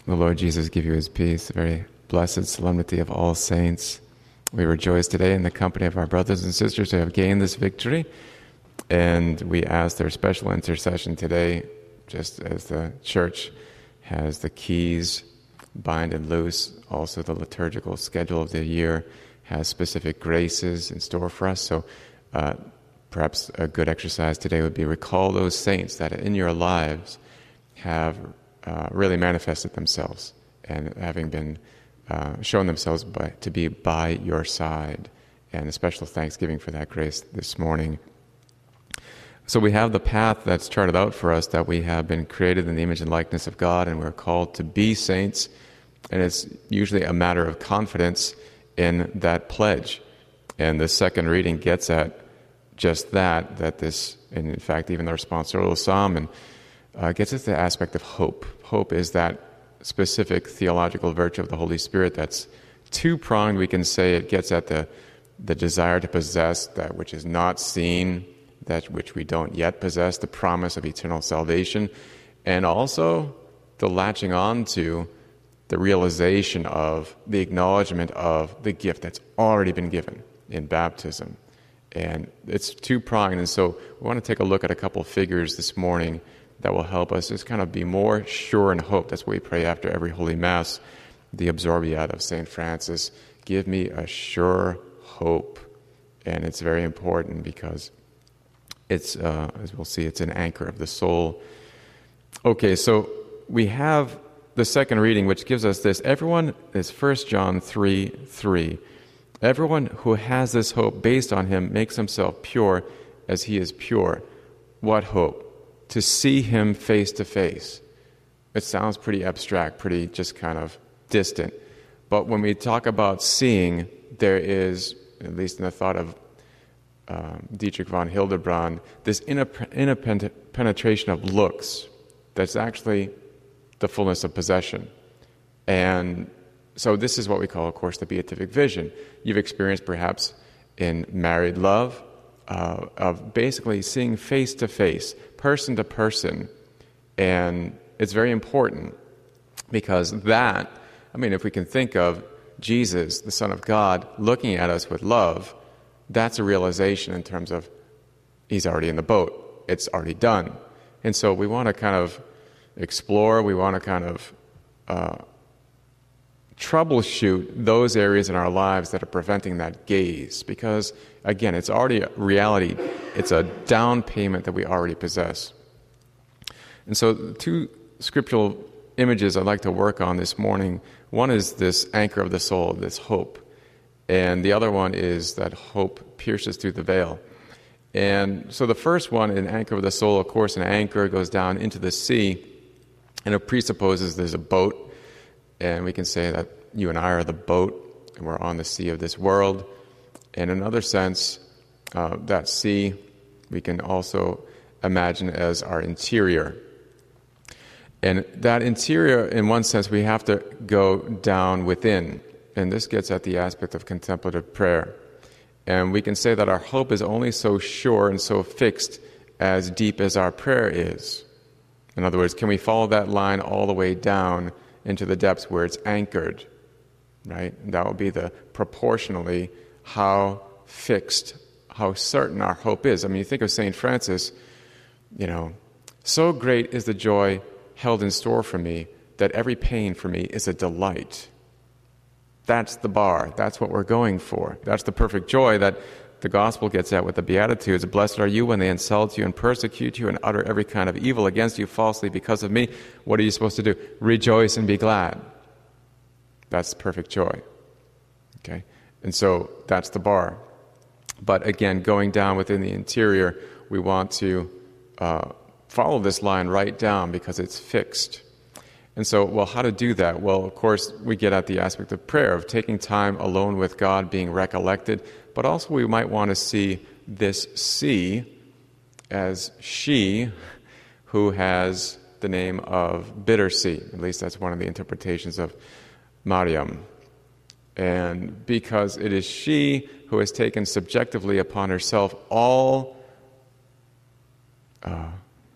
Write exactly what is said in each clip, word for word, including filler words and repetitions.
The Lord Jesus give you his peace, the very blessed solemnity of All Saints. We rejoice today in the company of our brothers and sisters who have gained this victory, and we ask their special intercession today, just as the Church has the keys, bind and loose. Also the liturgical schedule of the year has specific graces in store for us. So uh, perhaps a good exercise today would be recall those saints that in your lives have uh, really manifested themselves and having been uh, shown themselves by, to be by your side. And a special thanksgiving for that grace this morning. So we have the path that's charted out for us, that we have been created in the image and likeness of God, and we're called to be saints. And it's usually a matter of confidence in that pledge. And the second reading gets at just that, that this, and in fact even the responsorial psalm, and uh, gets at the aspect of hope. Hope is that specific theological virtue of the Holy Spirit that's two-pronged. We can say it gets at the, the desire to possess that which is not seen, that which we don't yet possess, the promise of eternal salvation, and also the latching on to the realization of the acknowledgement of the gift that's already been given in baptism. And it's two-pronged, and so we want to take a look at a couple figures this morning that will help us just kind of be more sure in hope. That's what we pray after every Holy Mass, the Absorbiad of Saint Francis. Give me a sure hope. And it's very important because it's, uh, as we'll see, it's an anchor of the soul. Okay, so we have the second reading, which gives us this. Everyone, is First John three three. Everyone who has this hope based on him makes himself pure as he is pure. What hope? To see him face to face. It sounds pretty abstract, pretty just kind of distant. But when we talk about seeing, there is, at least in the thought of um, Dietrich von Hildebrand, this inner, inner penetration of looks that's actually the fullness of possession. And so this is what we call, of course, the beatific vision. You've experienced perhaps in married love uh, of basically seeing face to face, person to person. And it's very important because that, I mean, if we can think of Jesus, the Son of God, looking at us with love, that's a realization in terms of he's already in the boat. It's already done. And so we want to kind of explore, we want to kind of uh, troubleshoot those areas in our lives that are preventing that gaze. Because, again, it's already a reality. It's a down payment that we already possess. And so two scriptural images I'd like to work on this morning. One is this anchor of the soul, this hope. And the other one is that hope pierces through the veil. And so the first one, an anchor of the soul, of course, an anchor goes down into the sea, and it presupposes there's a boat. And we can say that you and I are the boat, and we're on the sea of this world. In another sense, uh, that sea we can also imagine as our interior. And that interior, in one sense, we have to go down within. And this gets at the aspect of contemplative prayer. And we can say that our hope is only so sure and so fixed as deep as our prayer is. In other words, can we follow that line all the way down into the depths where it's anchored, right? And that will be the proportionally how fixed, how certain our hope is. I mean, you think of Saint Francis, you know, so great is the joy held in store for me that every pain for me is a delight. That's the bar. That's what we're going for. That's the perfect joy that the gospel gets at with the Beatitudes. Blessed are you when they insult you and persecute you and utter every kind of evil against you falsely because of me. What are you supposed to do? Rejoice and be glad. That's perfect joy. Okay? And so that's the bar. But again, going down within the interior, we want to uh, follow this line right down because it's fixed. And so, well, how to do that? Well, of course, we get at the aspect of prayer, of taking time alone with God, being recollected, but also we might want to see this sea as she who has the name of Bittersea. At least that's one of the interpretations of Mariam. And because it is she who has taken subjectively upon herself all uh,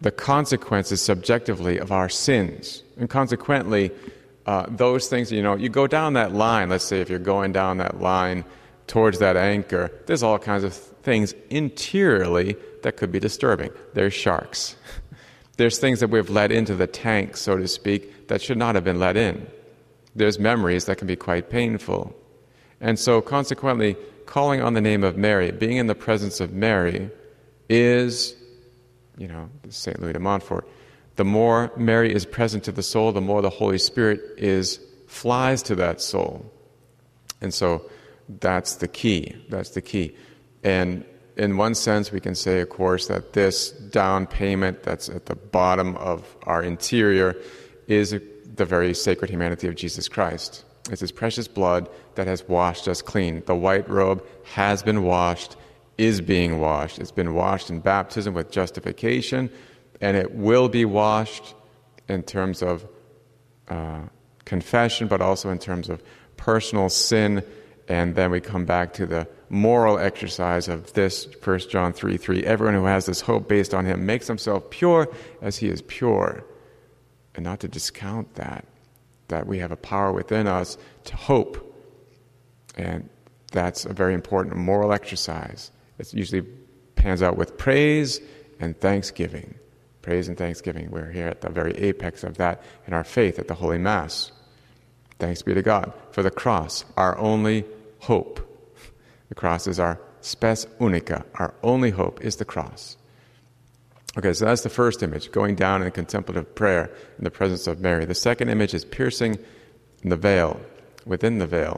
the consequences subjectively of our sins. And consequently, uh, those things, you know, you go down that line, let's say if you're going down that line towards that anchor, there's all kinds of things interiorly that could be disturbing. There's sharks. There's things that we've let into the tank, so to speak, that should not have been let in. There's memories that can be quite painful. And so consequently, calling on the name of Mary, being in the presence of Mary, is, you know, Saint Louis de Montfort, the more Mary is present to the soul, the more the Holy Spirit is flies to that soul. And so that's the key. That's the key. And in one sense, we can say, of course, that this down payment that's at the bottom of our interior is the very sacred humanity of Jesus Christ. It's His precious blood that has washed us clean. The white robe has been washed, is being washed. It's been washed in baptism with justification, and it will be washed in terms of uh, confession, but also in terms of personal sin. And then we come back to the moral exercise of this, First John three three. Everyone who has this hope based on Him makes himself pure as He is pure. And not to discount that, that we have a power within us to hope. And that's a very important moral exercise. It usually pans out with praise and thanksgiving. Praise and thanksgiving. We're here at the very apex of that in our faith at the Holy Mass. Thanks be to God for the cross, our only hope. The cross is our spes unica. Our only hope is the cross. Okay, so that's the first image, going down in contemplative prayer in the presence of Mary. The second image is piercing the veil, within the veil.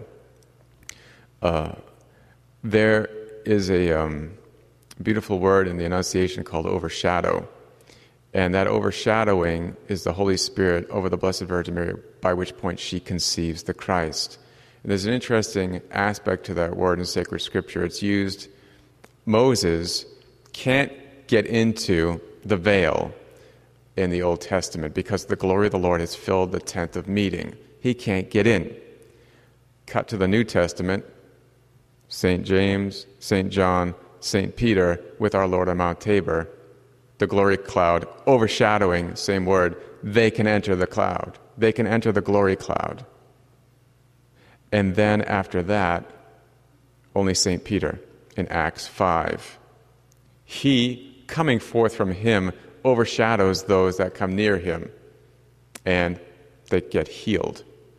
Uh, there is a um, beautiful word in the Annunciation called overshadow. And that overshadowing is the Holy Spirit over the Blessed Virgin Mary, by which point she conceives the Christ. And there's an interesting aspect to that word in sacred scripture. It's used, Moses can't get into the veil in the Old Testament because the glory of the Lord has filled the tent of meeting. He can't get in. Cut to the New Testament, Saint James, Saint John, Saint Peter with our Lord on Mount Tabor, the glory cloud overshadowing, same word, they can enter the cloud. They can enter the glory cloud. And then after that, only Saint Peter in Acts five. He, coming forth from him, overshadows those that come near him, and they get healed.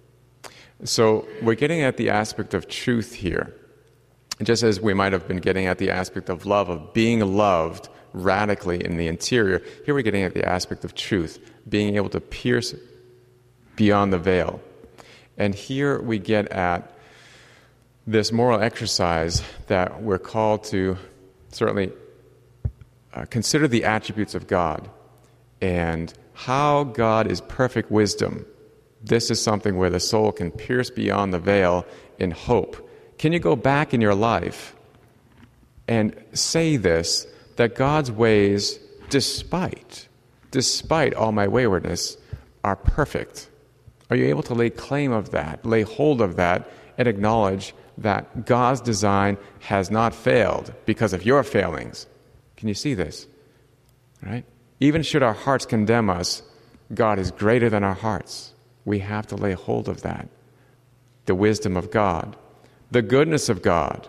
So we're getting at the aspect of truth here, just as we might have been getting at the aspect of love, of being loved radically in the interior. Here we're getting at the aspect of truth, being able to pierce beyond the veil. And here we get at this moral exercise that we're called to certainly uh, consider the attributes of God and how God is perfect wisdom. This is something where the soul can pierce beyond the veil in hope. Can you go back in your life and say this, that God's ways, despite, despite all my waywardness, are perfect? Are you able to lay claim of that, lay hold of that, and acknowledge that God's design has not failed because of your failings? Can you see this? Right? Even should our hearts condemn us, God is greater than our hearts. We have to lay hold of that. The wisdom of God, the goodness of God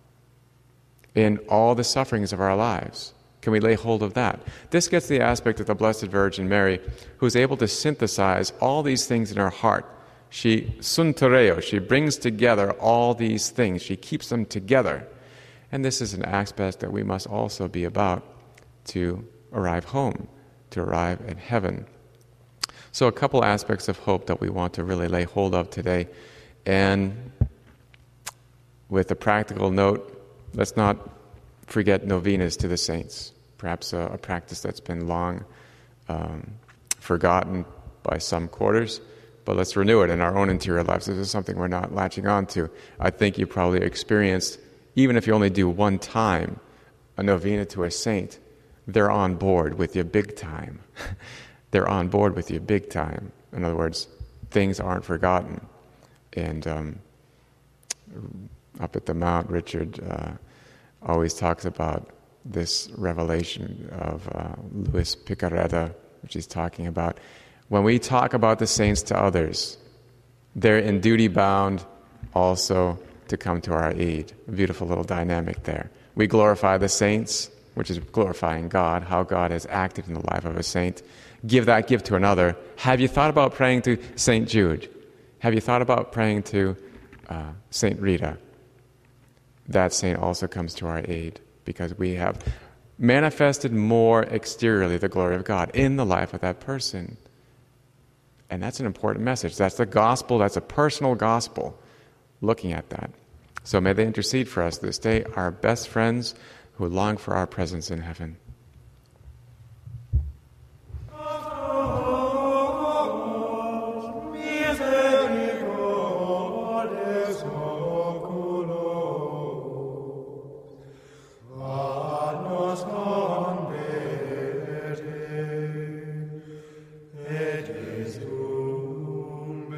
in all the sufferings of our lives. Can we lay hold of that? This gets the aspect of the Blessed Virgin Mary, who's able to synthesize all these things in her heart. She suntereo, she brings together all these things. She keeps them together. And this is an aspect that we must also be about to arrive home, to arrive at heaven. So a couple aspects of hope that we want to really lay hold of today. And with a practical note, let's not forget novenas to the saints. Perhaps a, a practice that's been long um, forgotten by some quarters, but let's renew it in our own interior lives. This is something we're not latching on to. I think you probably experienced, even if you only do one time, a novena to a saint, they're on board with you big time. They're on board with you big time. In other words, things aren't forgotten. And um, up at the Mount, Richard uh, always talks about this revelation of uh, Luis Picarreta, which he's talking about. When we talk about the saints to others, they're in duty bound also to come to our aid. A beautiful little dynamic there. We glorify the saints, which is glorifying God, how God has acted in the life of a saint. Give that gift to another. Have you thought about praying to Saint Jude? Have you thought about praying to uh, Saint Rita? That saint also comes to our aid because we have manifested more exteriorly the glory of God in the life of that person. And that's an important message. That's the gospel. That's a personal gospel, looking at that. So may they intercede for us this day, our best friends who long for our presence in heaven.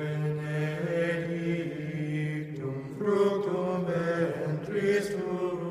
Fructum ventris tuum,